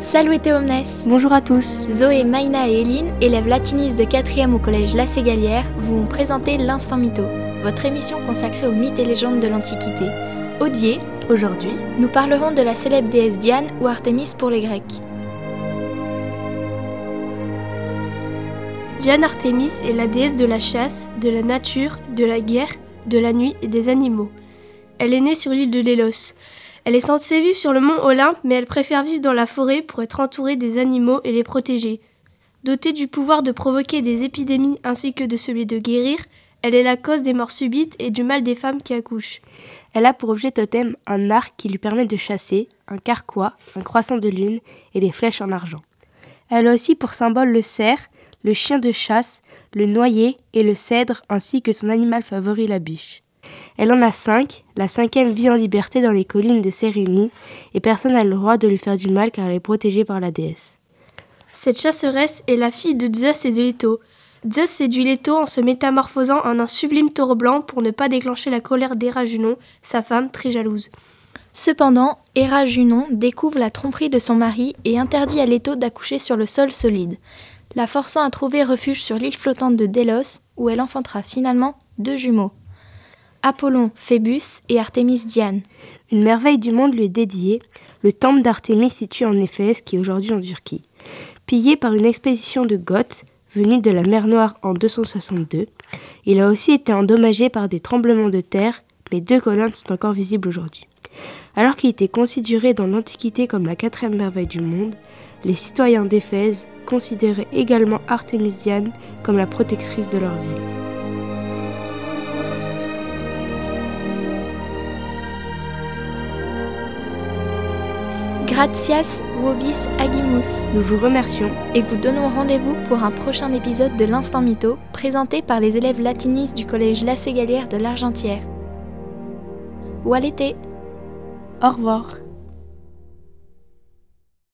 Salve omnes! Bonjour à tous. Zoé, Maïna et Eline, élèves latinistes de 4e au collège La Ségalière, vous présenter l'Instant Mytho, votre émission consacrée aux mythes et légendes de l'Antiquité. Odier, Aujourd'hui, nous parlerons de la célèbre déesse Diane ou Artémis pour les Grecs. Diane Artémis est la déesse de la chasse, de la nature, de la guerre, de la nuit et des animaux. Elle est née sur l'île de Délos. Elle est censée vivre sur le mont Olympe, mais elle préfère vivre dans la forêt pour être entourée des animaux et les protéger. Dotée du pouvoir de provoquer des épidémies ainsi que de celui de guérir, elle est la cause des morts subites et du mal des femmes qui accouchent. elle a pour objet totem un arc qui lui permet de chasser, un carquois, un croissant de lune et des flèches en argent. Elle a aussi pour symbole le cerf, le chien de chasse, le noyer et le cèdre ainsi que son animal favori la biche. Elle en a 5, la 5e vit en liberté dans les collines de Sérénie et personne n'a le droit de lui faire du mal car elle est protégée par la déesse. Cette chasseresse est la fille de Zeus et de Leto. Zeus séduit Leto en se métamorphosant en un sublime taureau blanc pour ne pas déclencher la colère d'Héra Junon, sa femme très jalouse. Cependant, Héra Junon découvre la tromperie de son mari et interdit à Leto d'accoucher sur le sol solide, la forçant à trouver refuge sur l'île flottante de Délos où elle enfantera finalement 2 jumeaux. Apollon, Phébus et Artémis Diane. Une merveille du monde lui est dédiée, le temple d'Artémis situé en Éphèse qui est aujourd'hui en Turquie. Pillé par une expédition de Goths venus de la mer Noire en 262, il a aussi été endommagé par des tremblements de terre, mais 2 colonnes sont encore visibles aujourd'hui. Alors qu'il était considéré dans l'Antiquité comme la 4e merveille du monde, les citoyens d'Éphèse considéraient également Artémis Diane comme la protectrice de leur ville. Gratias vobis agimus. Nous vous remercions Et vous donnons rendez-vous pour un prochain épisode de l'Instant Mytho, présenté par les élèves latinistes du collège La Ségalière de l'Argentière. Ou à l'été. au revoir.